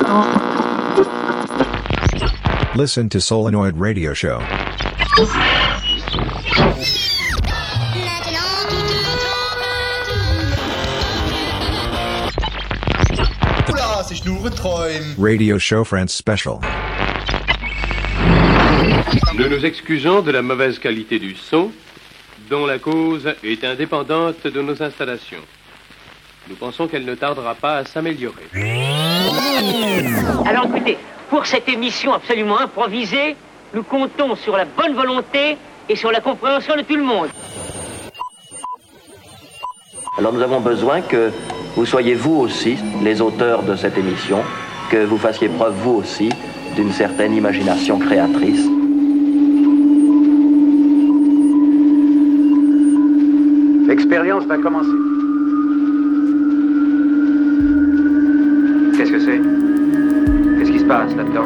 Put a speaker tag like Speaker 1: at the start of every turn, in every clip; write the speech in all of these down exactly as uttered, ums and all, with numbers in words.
Speaker 1: Listen to Solenoid Radio Show. Radio Show France Special.
Speaker 2: Nous nous excusons de la mauvaise qualité du son, dont la cause est indépendante de nos installations. Nous pensons qu'elle ne tardera pas à s'améliorer.
Speaker 3: Alors écoutez, pour cette émission absolument improvisée, nous comptons sur la bonne volonté et sur la compréhension de tout le monde.
Speaker 4: Alors nous avons besoin que vous soyez vous aussi les auteurs de cette émission, que vous fassiez preuve vous aussi d'une certaine imagination créatrice.
Speaker 5: L'expérience va commencer. Qu'est-ce que c'est? Qu'est-ce qui se passe là-dedans?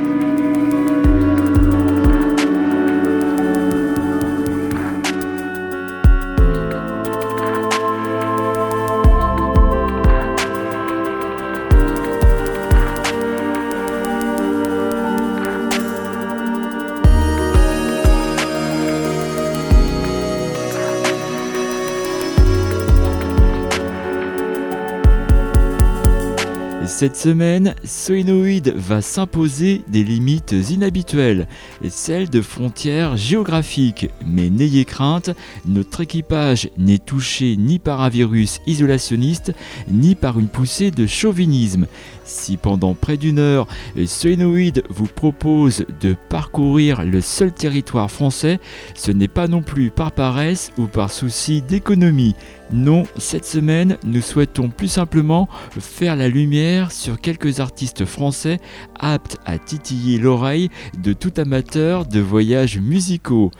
Speaker 6: Cette semaine, Solenoid va s'imposer des limites inhabituelles, celles de frontières géographiques. Mais n'ayez crainte, notre équipage n'est touché ni par un virus isolationniste, ni par une poussée de chauvinisme. Si pendant près d'une heure, Solenoid vous propose de parcourir le seul territoire français, ce n'est pas non plus par paresse ou par souci d'économie. Non, cette semaine, nous souhaitons plus simplement faire la lumière sur quelques artistes français aptes à titiller l'oreille de tout amateur de voyages musicaux.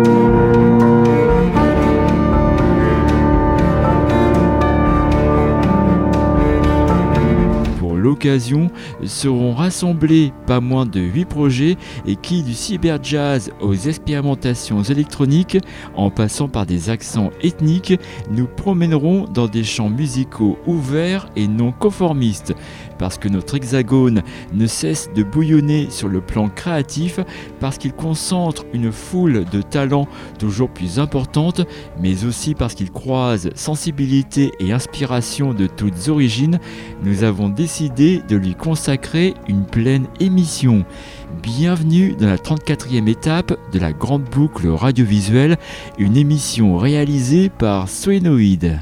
Speaker 6: L'occasion seront rassemblés pas moins de huit projets et qui du cyberjazz aux expérimentations électroniques en passant par des accents ethniques nous promènerons dans des champs musicaux ouverts et non conformistes parce que notre hexagone ne cesse de bouillonner sur le plan créatif parce qu'il concentre une foule de talents toujours plus importantes mais aussi parce qu'il croise sensibilité et inspiration de toutes origines, nous avons décidé de lui consacrer une pleine émission. Bienvenue dans la trente-quatrième étape de la grande boucle radiovisuelle, une émission réalisée par Solenoid.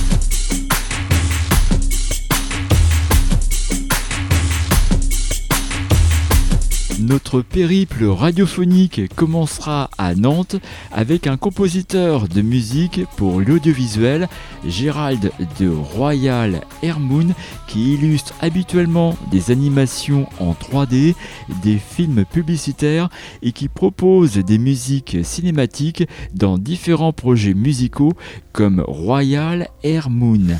Speaker 6: Notre périple radiophonique commencera à Nantes avec un compositeur de musique pour l'audiovisuel, Gérald de Royal Air Moon, qui illustre habituellement des animations en trois D, des films publicitaires et qui propose des musiques cinématiques dans différents projets musicaux comme Royal Air Moon.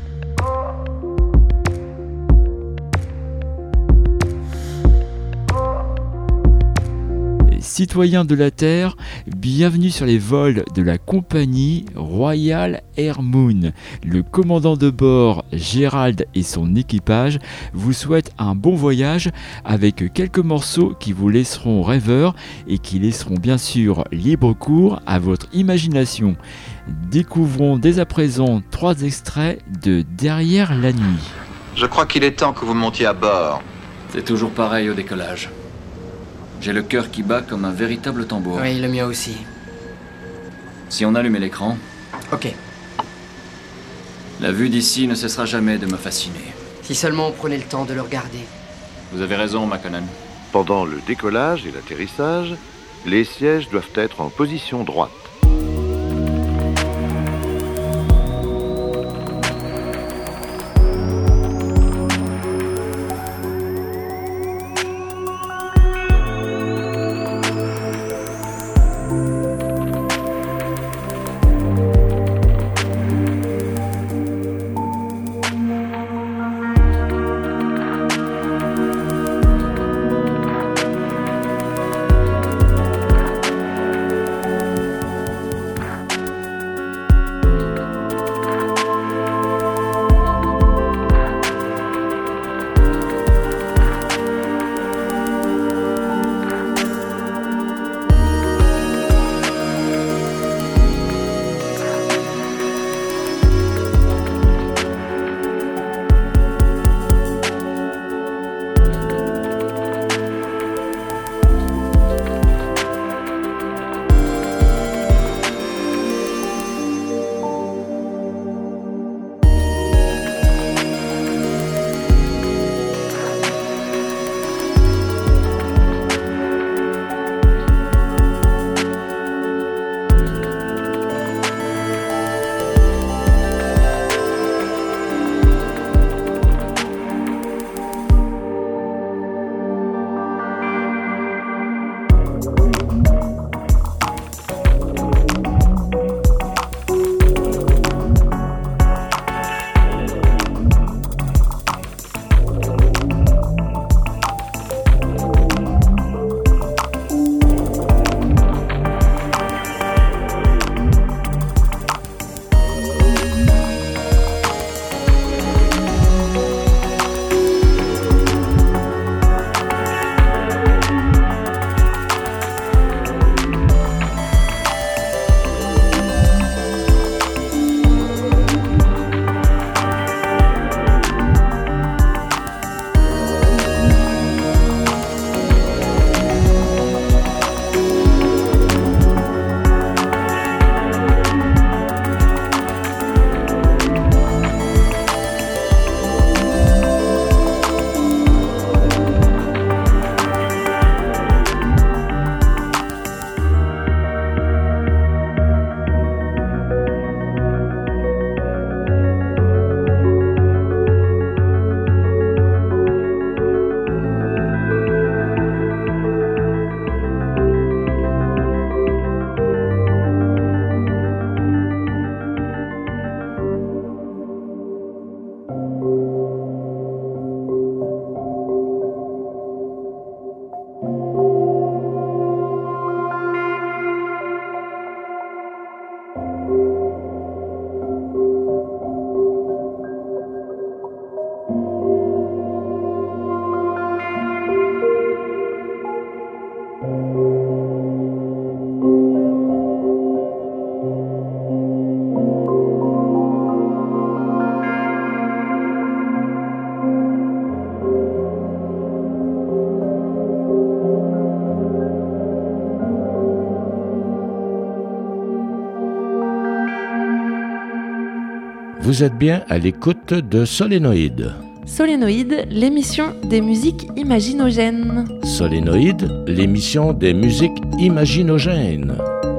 Speaker 6: Citoyens de la Terre, bienvenue sur les vols de la compagnie Royal Air Moon. Le commandant de bord, Gérald et son équipage, vous souhaitent un bon voyage avec quelques morceaux qui vous laisseront rêveurs et qui laisseront bien sûr libre cours à votre imagination. Découvrons dès à présent trois extraits de Derrière la nuit.
Speaker 7: Je crois qu'il est temps que vous montiez à bord.
Speaker 8: C'est toujours pareil au décollage. J'ai le cœur qui bat comme un véritable tambour.
Speaker 9: Oui, le mien aussi.
Speaker 8: Si on allumait l'écran...
Speaker 9: Ok.
Speaker 8: La vue d'ici ne cessera jamais de me fasciner.
Speaker 9: Si seulement on prenait le temps de le regarder.
Speaker 8: Vous avez raison, McConnell.
Speaker 10: Pendant le décollage et l'atterrissage, les sièges doivent être en position droite.
Speaker 11: Vous êtes bien à l'écoute de Solénoïde.
Speaker 12: Solénoïde, l'émission des musiques imaginogènes.
Speaker 11: Solénoïde, l'émission des musiques imaginogènes.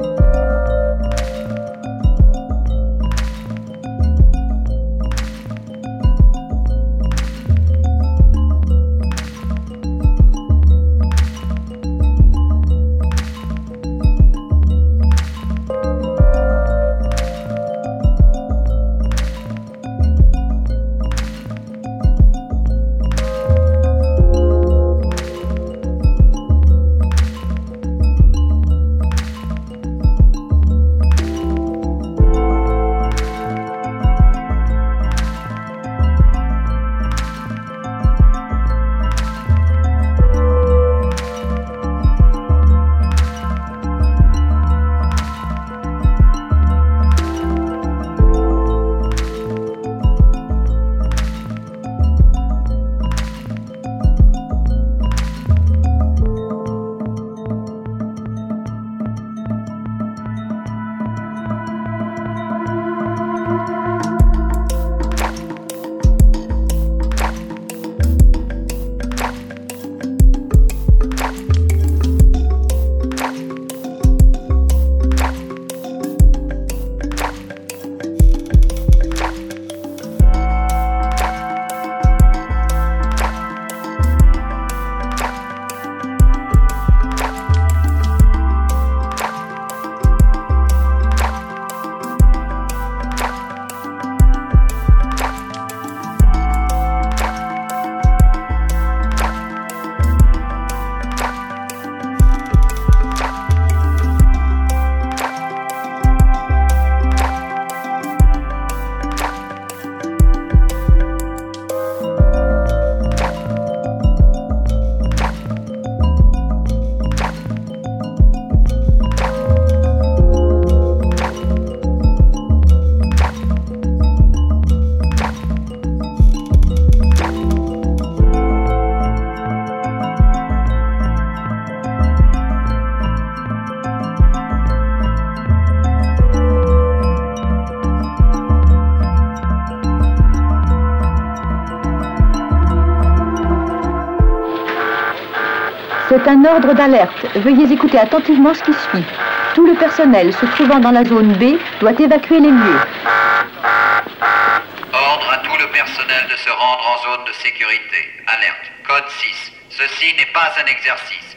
Speaker 13: C'est un ordre d'alerte. Veuillez écouter attentivement ce qui suit. Tout le personnel se trouvant dans la zone B doit évacuer les lieux.
Speaker 7: Ordre à tout le personnel de se rendre en zone de sécurité. Alerte. Code six. Ceci n'est pas un exercice.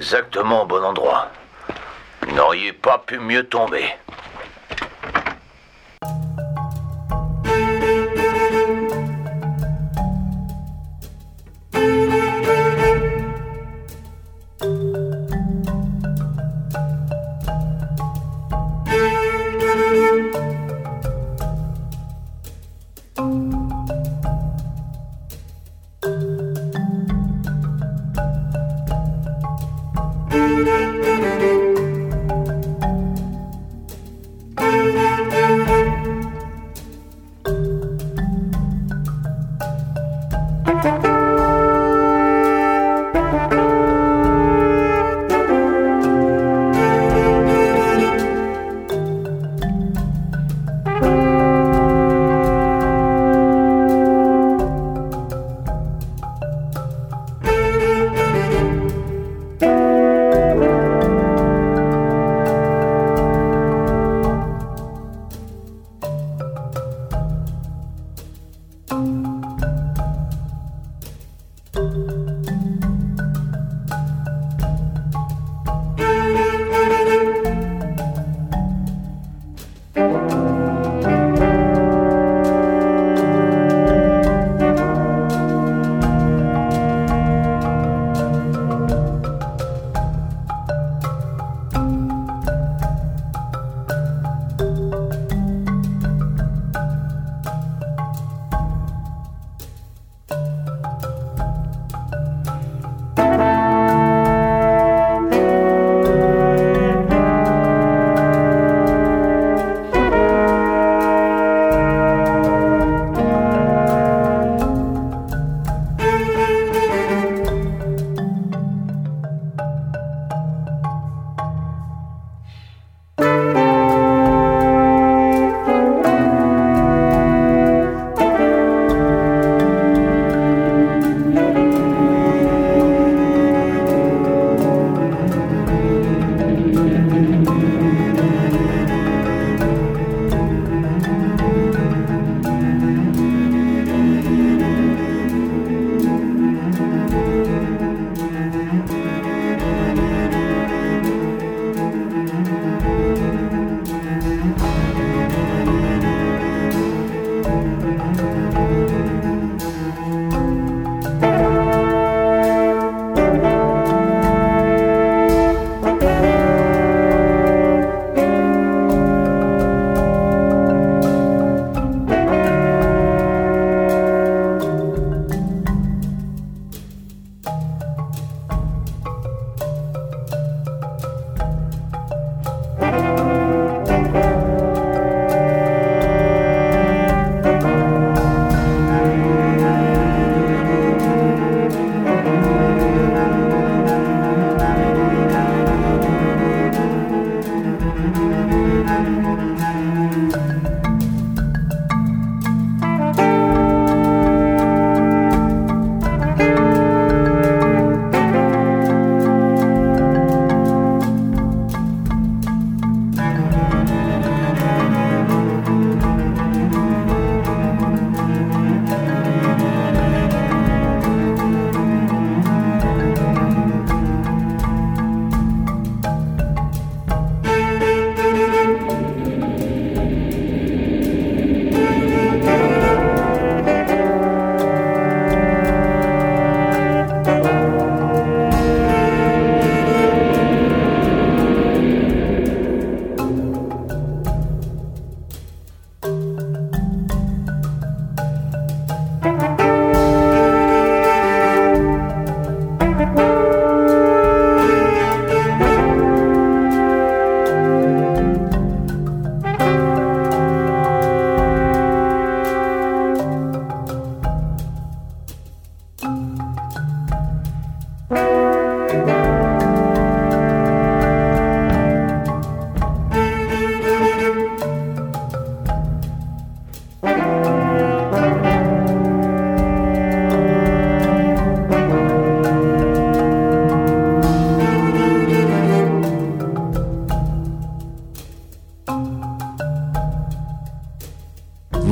Speaker 14: exactement au bon endroit. Vous n'auriez pas pu mieux tomber.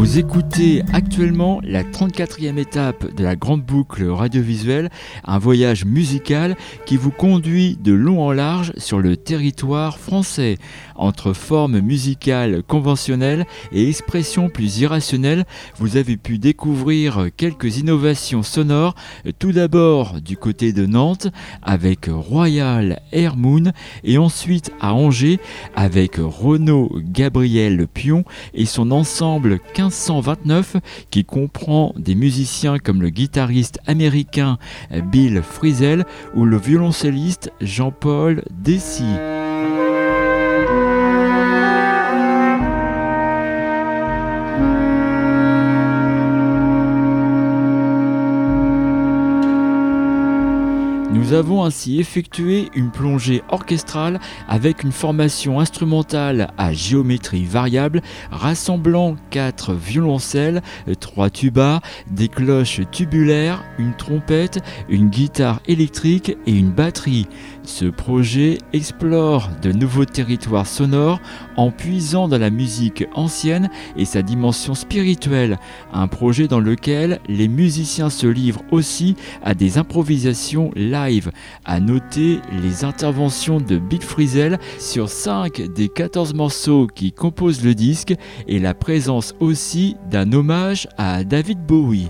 Speaker 6: Vous écoutez actuellement la trente-quatrième étape de la grande boucle radiovisuelle, un voyage musical qui vous conduit de long en large sur le territoire français. Entre formes musicales conventionnelles et expressions plus irrationnelles, vous avez pu découvrir quelques innovations sonores, tout d'abord du côté de Nantes avec Royal Air Moon et ensuite à Angers avec Renaud Gabriel Pion et son ensemble quinze cent vingt-neuf qui comprend des musiciens comme le guitariste américain Bill Frisell ou le violoncelliste Jean-Paul Dessy. Nous avons ainsi effectué une plongée orchestrale avec une formation instrumentale à géométrie variable rassemblant quatre violoncelles, trois tubas, des cloches tubulaires, une trompette, une guitare électrique et une batterie. Ce projet explore de nouveaux territoires sonores en puisant dans la musique ancienne et sa dimension spirituelle, un projet dans lequel les musiciens se livrent aussi à des improvisations live. À noter les interventions de Bill Frisell sur cinq des quatorze morceaux qui composent le disque et la présence aussi d'un hommage à David Bowie.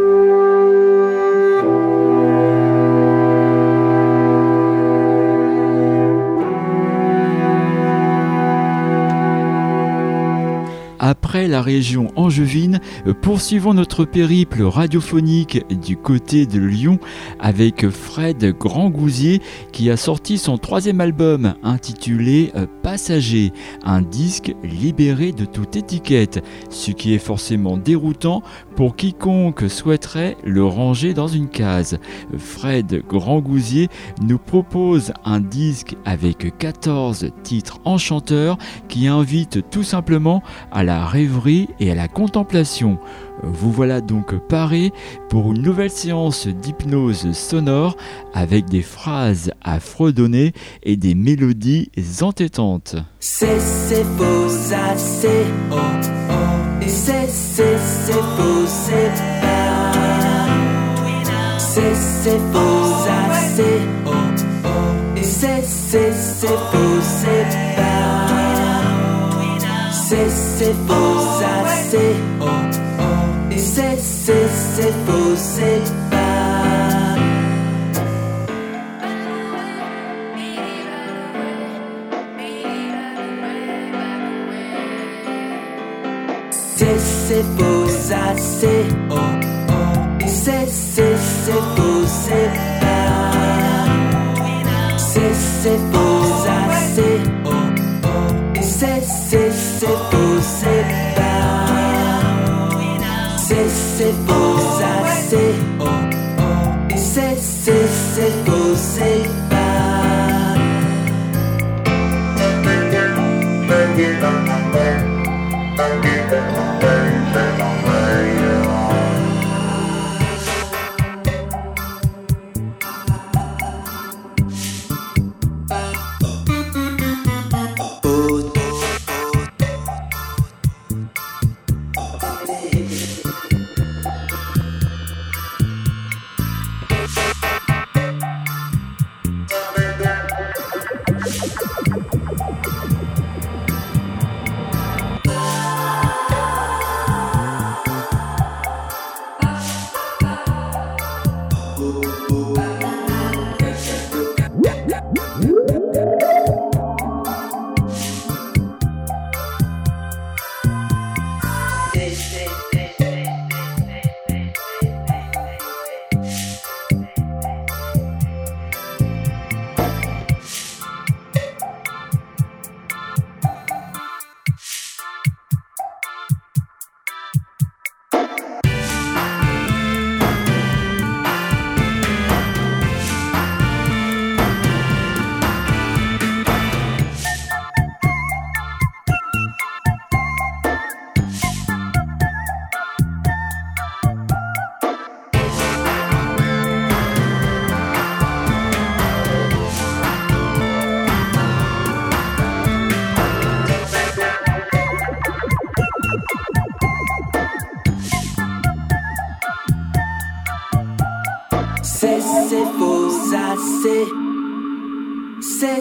Speaker 6: Après la région angevine, poursuivons notre périple radiophonique du côté de Lyon avec Fred Grandgousier qui a sorti son troisième album intitulé Passager, un disque libéré de toute étiquette, ce qui est forcément déroutant pour quiconque souhaiterait le ranger dans une case. Fred Grandgousier nous propose un disque avec quatorze titres enchanteurs qui invitent tout simplement à la rêverie et à la contemplation. Vous voilà donc paré pour une nouvelle séance d'hypnose sonore avec des phrases à fredonner et des mélodies entêtantes.
Speaker 15: C'est, c'est faux, ça c'est oh oh. C'est, c'est, c'est faux, c'est pas. C'est, c'est faux, ça c'est oh oh. C'est, c'est, c'est faux, c'est pas. C'est, c'est faux, ça c'est oh oh. C'est, c'est, c'est faux, c'est pas. C'est, c'est faux, ça c'est oh oh. C'est, c'est, c'est faux, c'est pas. C'est, c'est faux, ça c'est oh oh. C'est, c'est, c'est faux, c'est pas. C'est, c'est faux, ça c'est oh oh. C'est, c'est, c'est faux, c'est pas.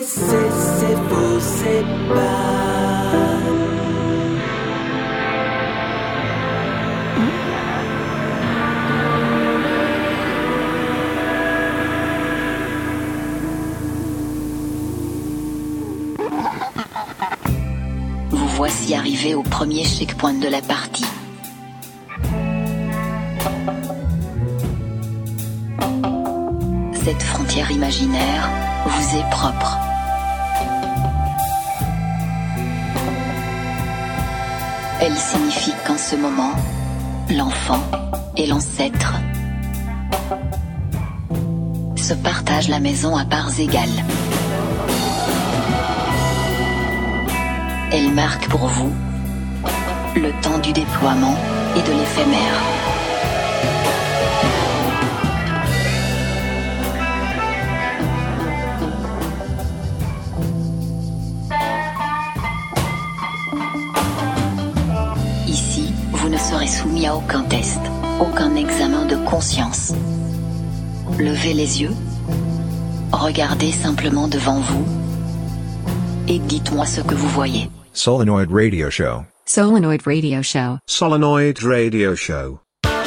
Speaker 15: c'est, c'est faux, c'est pas.
Speaker 16: Vous voici arrivé au premier checkpoint de la partie. Cette frontière imaginaire vous est propre. Elle signifie qu'en ce moment, l'enfant et l'ancêtre se partagent la maison à parts égales. Elle marque pour vous le temps du déploiement et de l'éphémère. Ici, vous ne serez soumis à aucun test, aucun examen de conscience. Levez les yeux, regardez simplement devant vous et dites-moi ce que vous voyez.
Speaker 1: Solenoid Radio Show.
Speaker 17: Solenoid Radio Show.
Speaker 1: Solenoid Radio Show.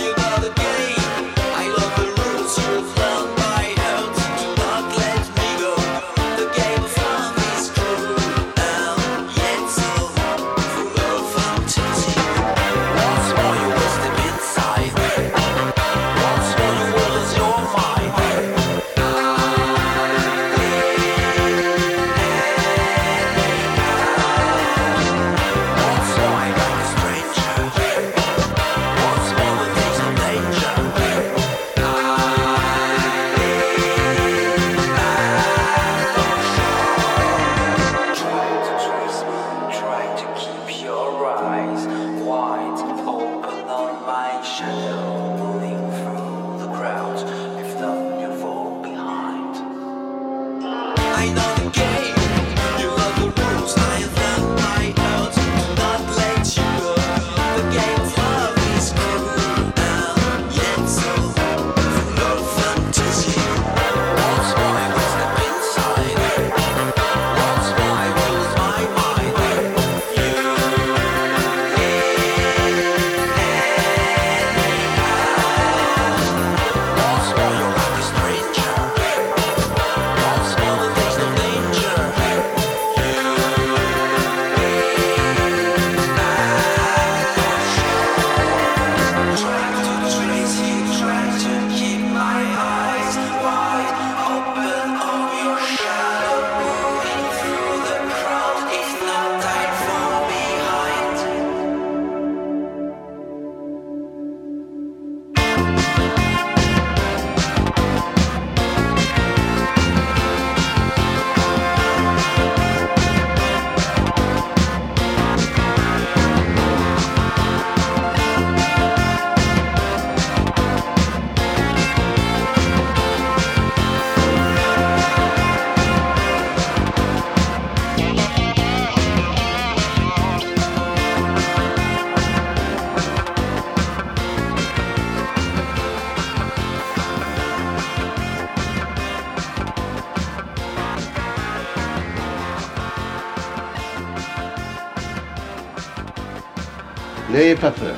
Speaker 18: N'ayez pas peur.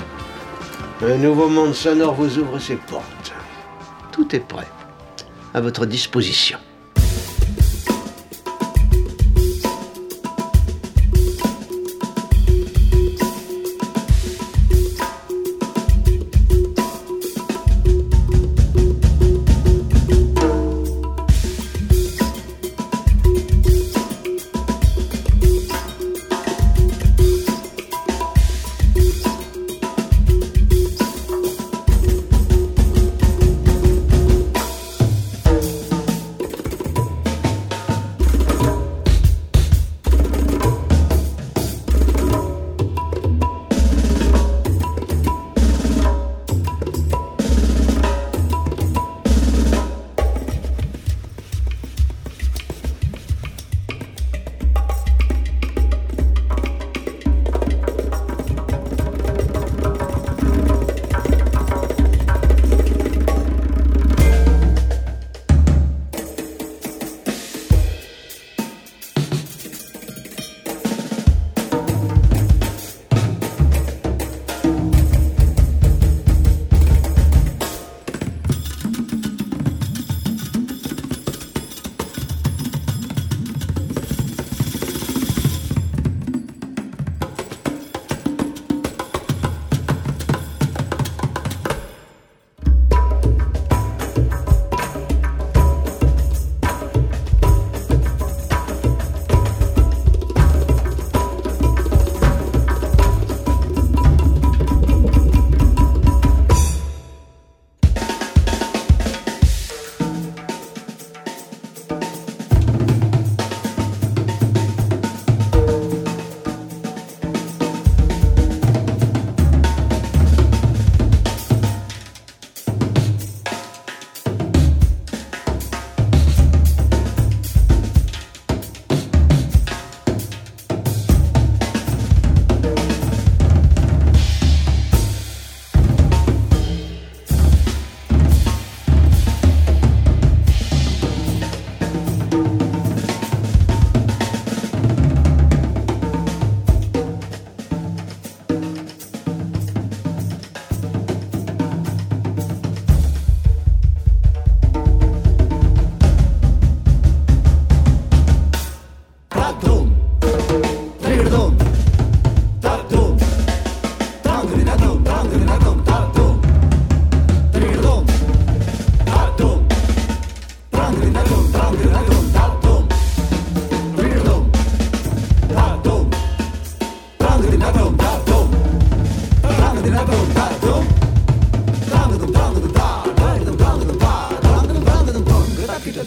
Speaker 18: Un nouveau monde sonore vous ouvre ses portes. Tout est prêt, à votre disposition.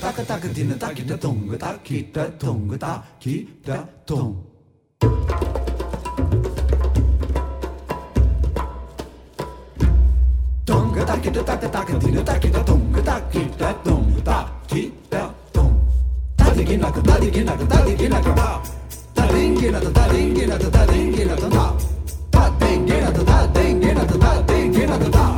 Speaker 15: taka taka dina taki da tonga taki da tonga taki da tong. Tonga taki da taka taka dina taki da tonga taki da tonga taki da tong. Tadi gina ka tadi gina ka tadi gina ka da. Tadi gina ka tadi gina ka tadi gina ka da. Tadi gina ka tadi gina ka tadi gina ka da.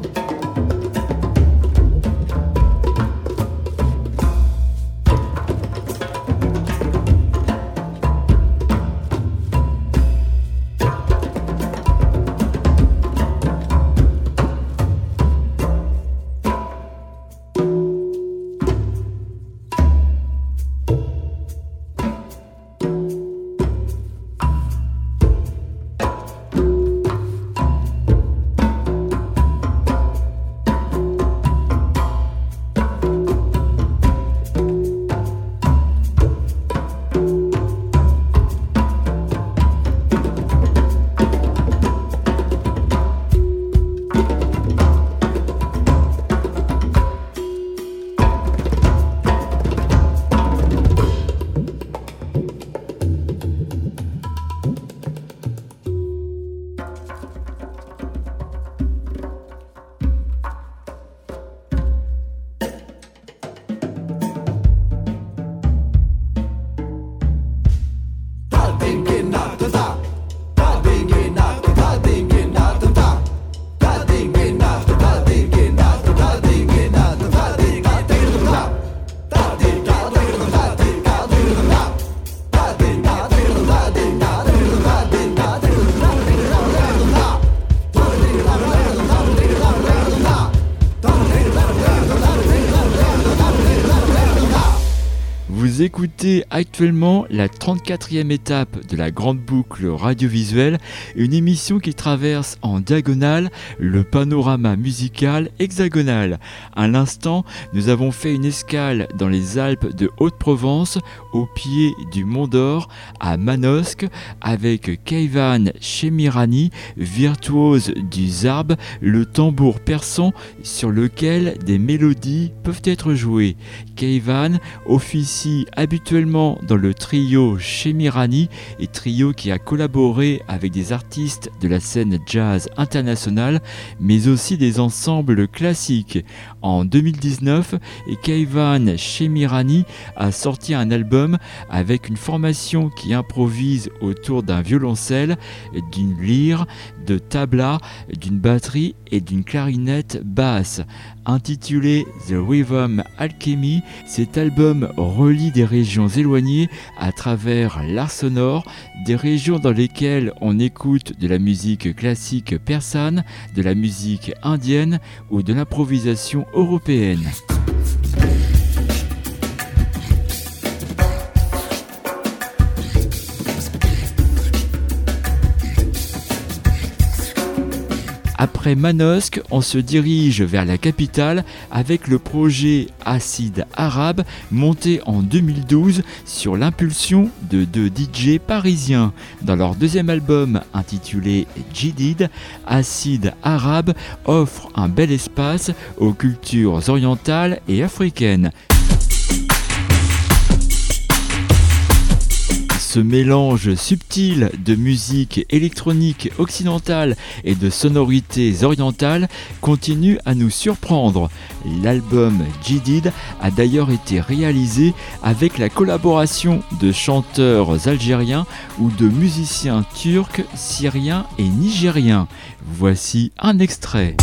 Speaker 6: Vous écoutez actuellement la trente-quatrième étape de la grande boucle radiovisuelle, une émission qui traverse en diagonale le panorama musical hexagonal. À l'instant, nous avons fait une escale dans les Alpes de Haute-Provence, au pied du Mont d'Or, à Manosque, avec Keivan Shemirani, virtuose du zarb, le tambour persan sur lequel des mélodies peuvent être jouées. Keivan officie habituellement dans le trio Shemirani, et trio qui a collaboré avec des artistes de la scène jazz internationale, mais aussi des ensembles classiques. En deux mille dix-neuf, Keivan Shemirani a sorti un album avec une formation qui improvise autour d'un violoncelle, d'une lyre, de tabla, d'une batterie et d'une clarinette basse. Intitulé The Rhythm Alchemy, cet album relie des régions éloignées à travers l'art sonore, des régions dans lesquelles on écoute de la musique classique persane, de la musique indienne ou de l'improvisation européenne. Après Manosque, on se dirige vers la capitale avec le projet Acide Arabe, monté en deux mille douze sur l'impulsion de deux D J parisiens. Dans leur deuxième album intitulé Jadid, Acide Arabe offre un bel espace aux cultures orientales et africaines. Ce mélange subtil de musique électronique occidentale et de sonorités orientales continue à nous surprendre. L'album Jadid a d'ailleurs été réalisé avec la collaboration de chanteurs algériens ou de musiciens turcs, syriens et nigériens. Voici un extrait.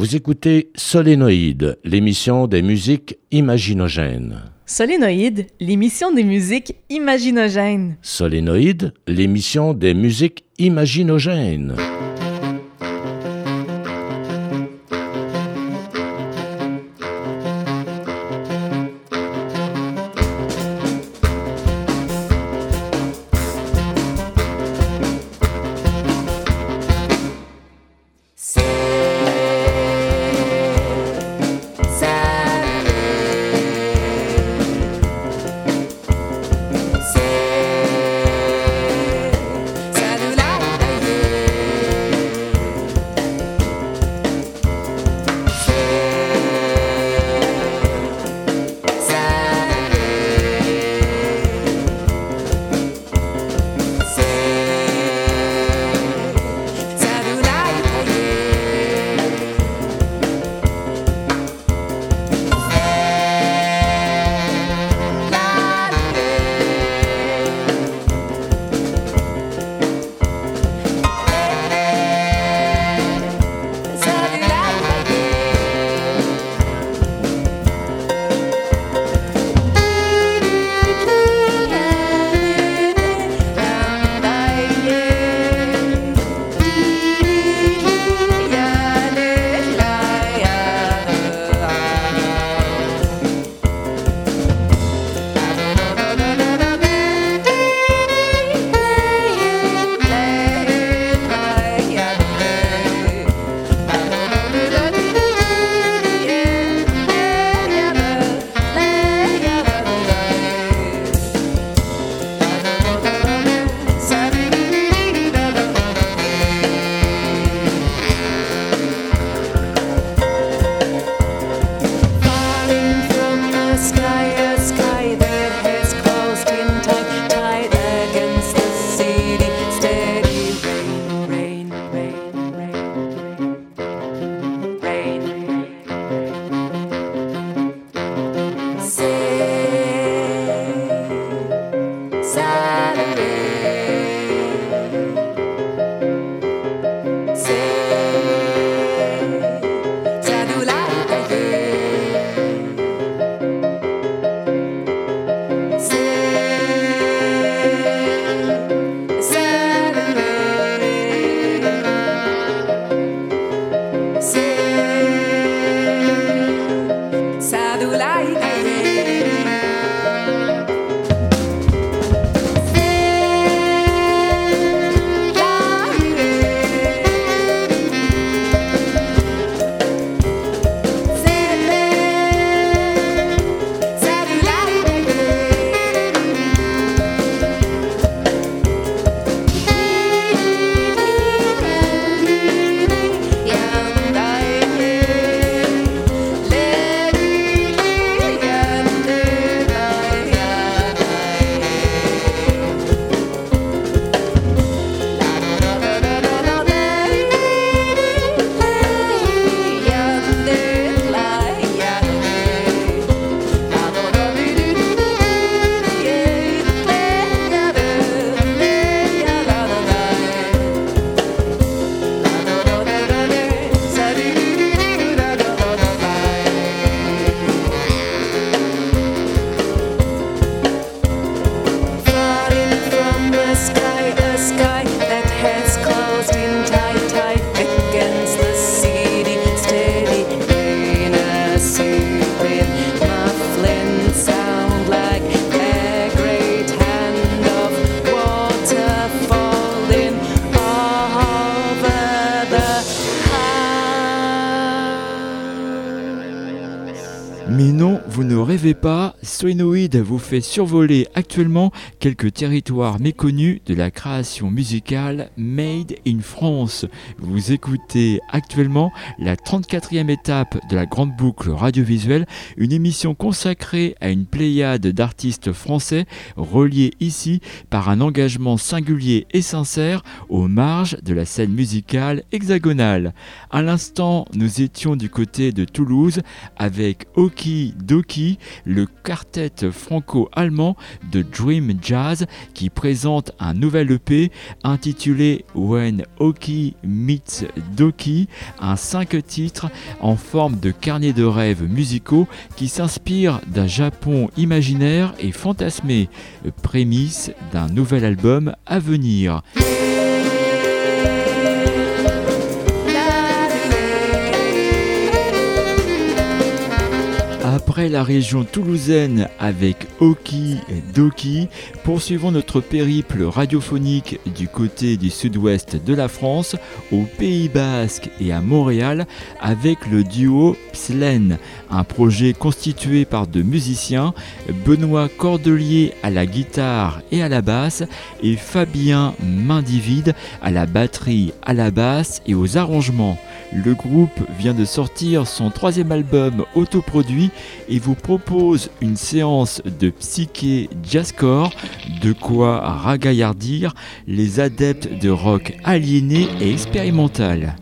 Speaker 11: Vous écoutez Solénoïde, l'émission des musiques imaginogènes.
Speaker 12: Solénoïde, l'émission des musiques imaginogènes.
Speaker 11: Solénoïde, l'émission des musiques imaginogènes.
Speaker 6: Mais non, vous ne rêvez pas, Solénoïde vous fait survoler actuellement quelques territoires méconnus de la création musicale Made in France. Vous écoutez actuellement la trente-quatrième étape de la Grande Boucle Radiovisuelle, une émission consacrée à une pléiade d'artistes français reliés ici par un engagement singulier et sincère aux marges de la scène musicale hexagonale. À l'instant, nous étions du côté de Toulouse avec Oki Oki Doki, le quartet franco-allemand de Dream Jazz qui présente un nouvel E P intitulé When Oki Meets Doki, un cinq titres en forme de carnet de rêves musicaux qui s'inspire d'un Japon imaginaire et fantasmé, prémisse d'un nouvel album à venir. Après la région toulousaine avec Oki Doki, poursuivons notre périple radiophonique du côté du sud-ouest de la France, au Pays Basque et à Montréal avec le duo Pslen, un projet constitué par deux musiciens, Benoît Cordelier à la guitare et à la basse et Fabien Mindivide à la batterie, à la basse et aux arrangements. Le groupe vient de sortir son troisième album autoproduit et vous propose une séance de psyché jazzcore, de quoi ragaillardir les adeptes de rock aliéné et expérimental.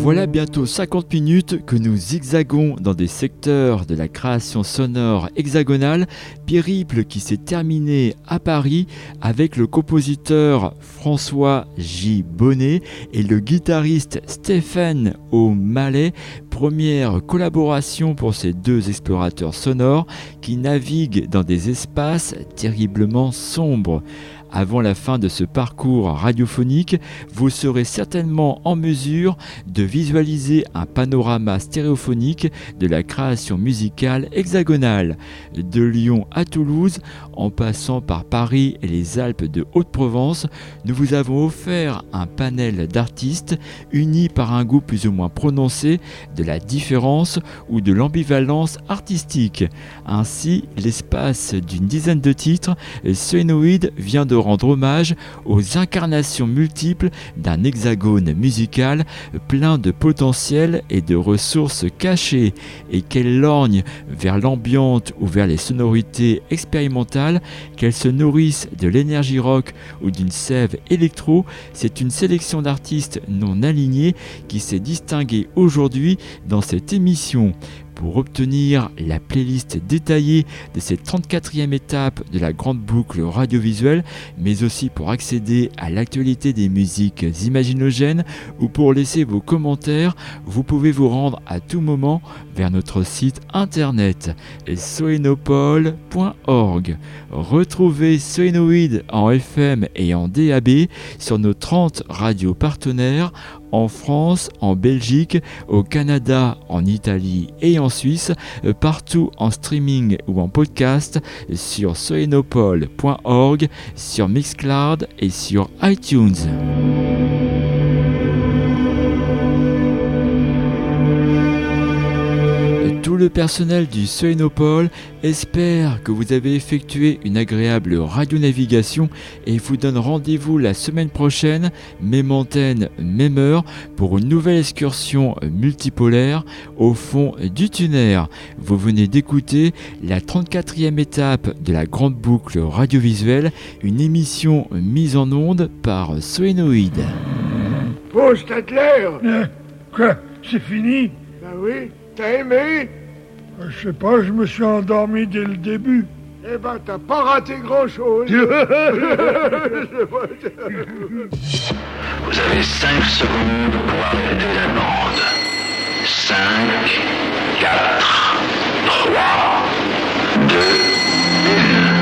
Speaker 6: Voilà bientôt cinquante minutes que nous zigzagons dans des secteurs de la création sonore hexagonale, périple qui s'est terminé à Paris avec le compositeur François J. Bonnet et le guitariste Stéphane O'Malley. Première collaboration pour ces deux explorateurs sonores qui naviguent dans des espaces terriblement sombres. Avant la fin de ce parcours radiophonique, vous serez certainement en mesure de visualiser un panorama stéréophonique de la création musicale hexagonale. De Lyon à Toulouse, en passant par Paris et les Alpes de Haute-Provence, nous vous avons offert un panel d'artistes unis par un goût plus ou moins prononcé de la différence ou de l'ambivalence artistique. Ainsi, l'espace d'une dizaine de titres, Soinoïde vient de rendre hommage aux incarnations multiples d'un hexagone musical plein de potentiel et de ressources cachées, et qu'elle lorgne vers l'ambiante ou vers les sonorités expérimentales, qu'elle se nourrisse de l'énergie rock ou d'une sève électro. C'est une sélection d'artistes non alignés qui s'est distinguée aujourd'hui dans cette émission. Pour obtenir la playlist détaillée de cette trente-quatrième étape de la grande boucle radiovisuelle, mais aussi pour accéder à l'actualité des musiques imaginogènes ou pour laisser vos commentaires, vous pouvez vous rendre à tout moment vers notre site internet soenopole point org. Retrouvez Soinoïde en F M et en D A B sur nos trente radios partenaires en France, en Belgique, au Canada, en Italie et en Suisse, partout en streaming ou en podcast sur soenopole point org, sur Mixcloud et sur iTunes. Tout le personnel du Soenopole espère que vous avez effectué une agréable radionavigation et vous donne rendez-vous la semaine prochaine, même antenne, même heure, pour une nouvelle excursion multipolaire au fond du tunnel. Vous venez d'écouter la trente-quatrième étape de la grande boucle radiovisuelle, une émission mise en onde par Soinoïde.
Speaker 19: Bon, Stadler euh, Quoi C'est fini? Ben oui. T'as aimé? Je sais pas, je me suis endormi dès le début. Eh ben, t'as pas raté grand-chose.
Speaker 14: Vous avez cinq secondes pour arrêter la bande. cinq, quatre, trois, deux, un.